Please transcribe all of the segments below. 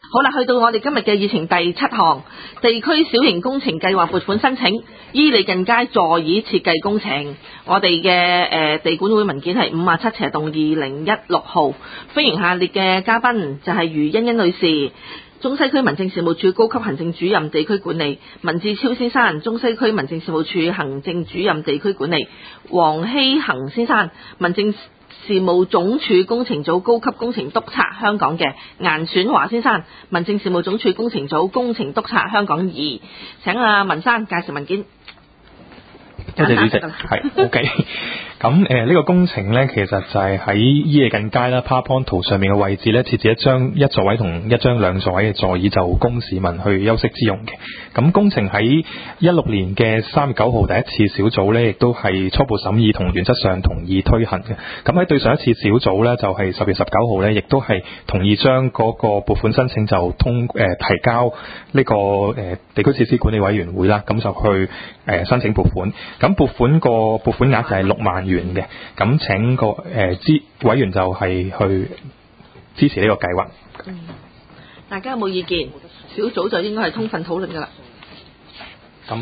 好啦，去到我哋今日嘅議程第7項，地區小型工程計劃撥款申請，伊利近街座椅設計工程。我哋嘅地管會文件係57/2016號，歡迎下列嘅嘉賓，就係余欣欣女士，中西區民政事務處高級行政主任地區管理；文志超先生，中西區民政事務處行政主任地區管理；黃希恒先生，民政事務總署工程組高級工程督察香港嘅；顏選華先生，民政事務總署工程組工程督察香港2。請文生介紹文件。 多謝主席，係 OK。咁呢個工程呢，其實就係喺伊利近街啦 PowerPoint 圖上面嘅位置呢，設置一張1座位同1張2座位嘅座椅，就供市民去休息之用嘅。咁工程喺16年嘅3月9號第一次小組呢，亦都係初步審議同原則上同意推行嘅。咁喺對上一次小組呢，就係10月19號呢，亦都係同意將嗰個撥款申請就提交呢個地區設施管理委員會啦，咁就去申請撥款。咁撥款額就係6萬元嘅，咁請個委員就係去支持呢個計劃。 大家有冇意見？小組就應該係通份討論噶啦。 咁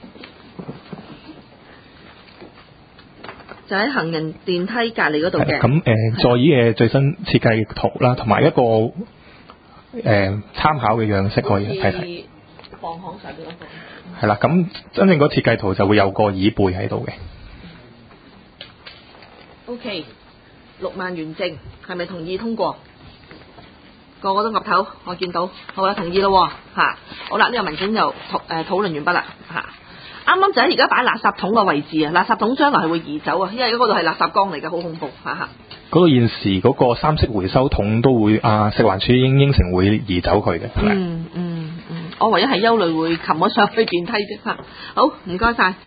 就喺行人電梯隔離嗰度嘅。 咁座椅嘅最新設計圖啦，同埋一個參考嘅樣式可以睇睇。 放行上邊嗰個。 係啦，咁真正個設計圖就會有個椅背喺度嘅。 OK， 6萬元正，係咪同意通過？個個都岌頭，我見到，好啦，同意咯嚇。好啦，呢個文件就討論完畢啦嚇。啱啱就喺而家擺垃圾桶嘅位置啊，垃圾桶將來係會移走啊，因為嗰度係垃圾缸嚟嘅，好恐怖嚇。 嗰個現時嗰個3色回收桶都會食環署應承會移走佢嘅，係咪？ 我唯一係憂慮會擒咗上去電梯啫嚇。好，唔該晒。